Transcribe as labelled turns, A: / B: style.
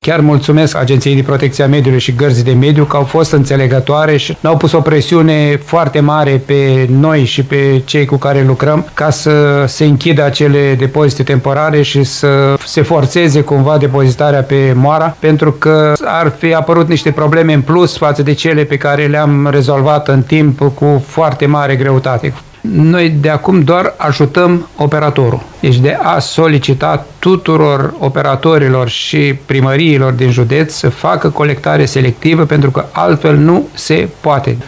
A: chiar mulțumesc Agenției de Protecție a Mediului și Gărzii de Mediu că au fost înțelegătoare și n-au pus o presiune foarte mare pe noi și pe cei cu care lucrăm ca să se închidă acele depozite temporare și să se forțeze cumva depozitarea pe Moara, pentru că ar fi apărut niște probleme în plus față de cele pe care le-am rezolvat în timp cu foarte mare greutate. Noi de acum doar ajutăm operatorul. Deci de a solicita tuturor operatorilor și primăriilor din județ să facă colectare selectivă, pentru că altfel nu se poate.